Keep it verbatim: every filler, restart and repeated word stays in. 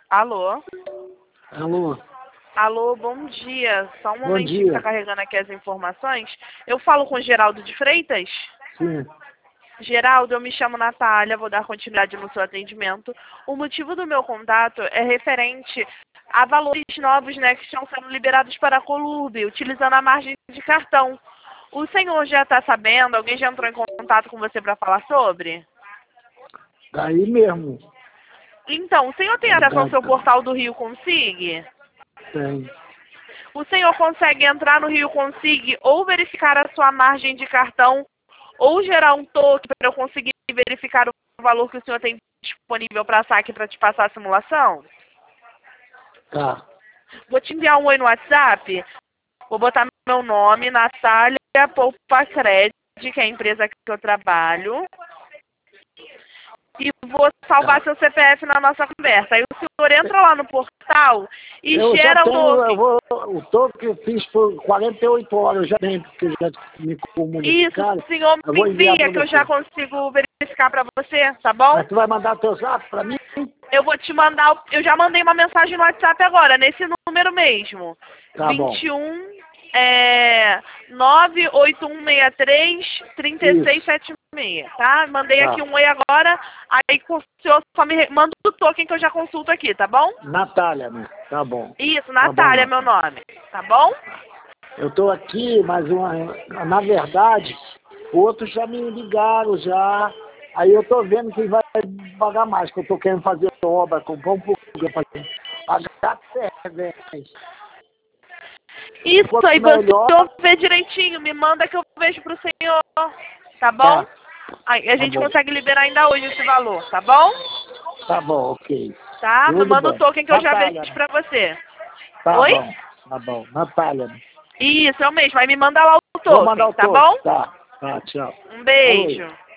Alô? Alô? Alô, bom dia. Só um Bom momentinho que dia. tá carregando aqui as informações. Eu falo com o Geraldo de Freitas? Sim. Geraldo, eu me chamo Natália, vou dar continuidade no seu atendimento. O motivo do meu contato é referente a valores novos, né, que estão sendo liberados para a Colurb, utilizando a margem de cartão. O senhor já está sabendo? Alguém já entrou em contato com você para falar sobre? Daí mesmo. Então, o senhor tem Da, acesso ao seu da, portal do Rio Consig? tem. O senhor consegue entrar no Rio Consig ou verificar a sua margem de cartão ou gerar um toque para eu conseguir verificar o valor que o senhor tem disponível para saque para te passar a simulação? Tá. Vou te enviar um oi no WhatsApp. Vou botar meu nome, Natália Poupa Cred, que é a empresa que eu trabalho. E vou salvar Tá. seu C P F na nossa conversa. Aí o senhor entra lá no portal e Eu já gera o tenho, eu token. vou, o toque que eu fiz por quarenta e oito horas, eu já tenho, porque já me Isso, comunicaram. o senhor Eu me vou enviar para envia que eu já você. consigo verificar para você, tá bom? Mas tu vai mandar teu zap para mim? Eu vou te mandar, o- eu já mandei uma mensagem no WhatsApp agora, nesse número mesmo. Tá bom. vinte e um, é, nove oito um seis três, três seis Isso. sete seis, tá? Mandei Tá. aqui um oi agora, aí o senhor só me re- manda o token que eu já consulto aqui, tá bom? Natália, né? Tá bom. Isso, Tá bom, Natália é meu Natália. nome, tá bom? Eu tô aqui, mas uma, na verdade, outros já me ligaram já. Aí eu tô vendo quem vai pagar mais, que eu tô querendo fazer obra, comprar um pouco para pagar servente. Isso Quanto aí, você melhor, vê direitinho, me manda que eu vejo pro senhor, tá bom? tá, Aí a tá gente bom. consegue liberar ainda hoje esse valor, tá bom? Tá bom, ok. Tá? Me Tudo manda o bem. token que eu já vejo Natália, né? pra você. Tá Oi? bom, tá bom. Natália, né? Isso, é o mesmo. Aí me manda lá o Vou mandar token, o tá toque. bom? Tá, tá, tchau. Um Falou. beijo.